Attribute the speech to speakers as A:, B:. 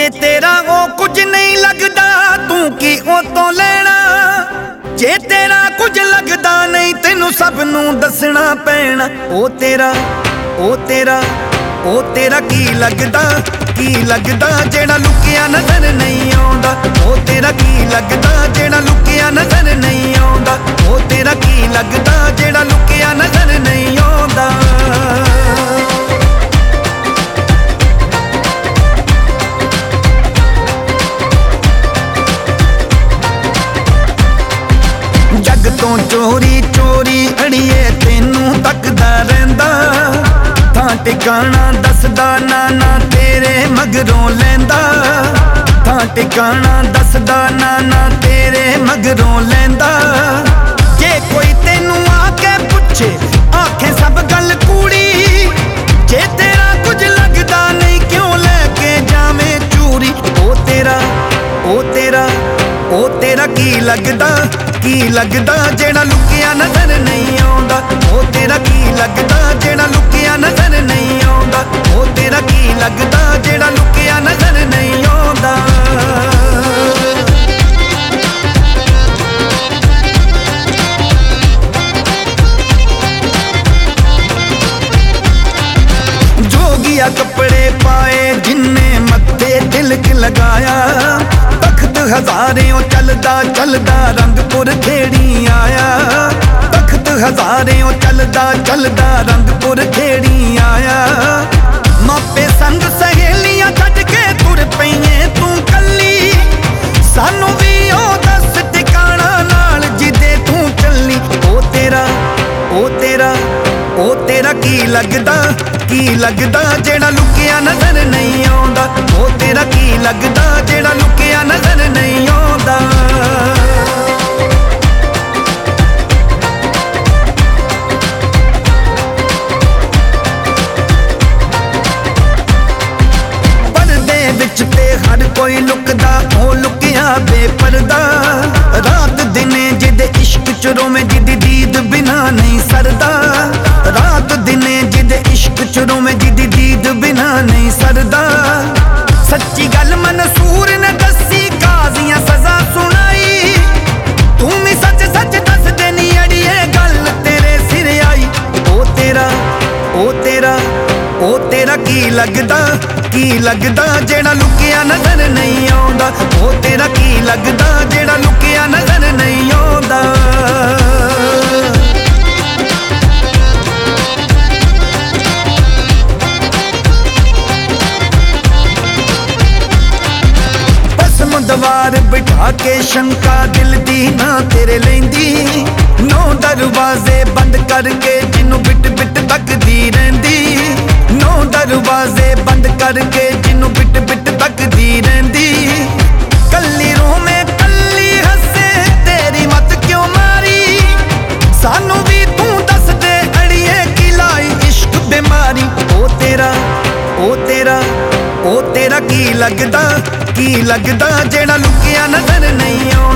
A: जे तेरा वो कुछ नहीं लगदा तू की ओ तो लेना। जे तेरा कुछ लगदा नहीं तेनू सब नू दसना पैना। ओ तेरा ओ तेरा ओ तेरा की लगदा जेड़ा लुकिया नजर नहीं आउंदा। ओ तेरा की लगदा जेड़ा लुकिया नजर नहीं आउंदा। ओ तेरा की लगदा जेड़ा लुकिया नजर नहीं आउंदा। जग तो चोरी चोरी अड़िए तेनू तकदा रहिंदा। थां टिकाणा दसदा नाना तेरे मगरों लैंदा। थां टिकाणा दसदा नाना तेरे मगरों लैंदा। जे कोई तेनू आके पुछे आखे सब गल कूड़ी। जे तेरा कुछ लगदा नहीं क्यों लैके जावे चूरी। ओ तेरा ओ तेरा ओ तेरा की लगदा जेड़ा लुकिया नजर नहीं आउंदा। ओ तेरा की लगदा जेड़ा लुकिया नजर नहीं आउंदा। ओ तेरा की लगदा जेड़ा लुकिया नजर नहीं आउंदा। जोगिया कपड़े पाए जिन्ने मत्थे तिलक लगाया। तख्त हजारियों चलदा चलदा रंगपुर खेड़ी आया। तख्त हजारियों चलदा चलदा रंगपुर खेड़ी आया। मापे संग सहेलियां छड्ड के तुर पईए तू कल्ली। सानू भी ओ दस टिकाणा नाल जिदे तू चलनी। ओ तेरा ओ तेरा ओ तेरा की लगदा जेड़ा लुकिया नजर नहीं आउंदा। ओ तेरा की लगदा जेड़ा लुकिया नजर नहीं आउंदा। पर्दे विच ते हर कोई लुकदा ओ लुकिया बेपर्दा। रात दिने जिदे इश्क च रोवे जिदी दीद बिना नहीं सरदा। रात दिने जिदे इश्क च रोवे जिदी दीद बिना नहीं सरदा। सच्ची गल मंसूर ने दसी काजियां सजा सुनाई। तू भी सच सच दस देनी अड़िए गल तेरे सिर आई। ओ तेरा ओ तेरा ओ तेरा की लगदा जेड़ा लुकिया नजर नहीं आउंदा। ओ तेरा की लगदा जेड़ा लुकिया नजर नहीं आउंदा। दवार बिठा के शंका दिल दी ना तेरे लेंदी। नौ दरवाजे बंद करके जिन्नू बिट बिट तकदी रहिंदी। नौ दरवाजे बंद करके जिन्नू बिट बिट तकदी रहिंदी। कल्ली रोवे कल्ली हसे तेरी मत क्यों मारी। सानू भी तू दस दे अड़िए की लाई इश्क बीमारी। ओ तेरा ओ तेरा ओ तेरा की लगदा जेड़ा लुकिया नजर नहीं आउंदा।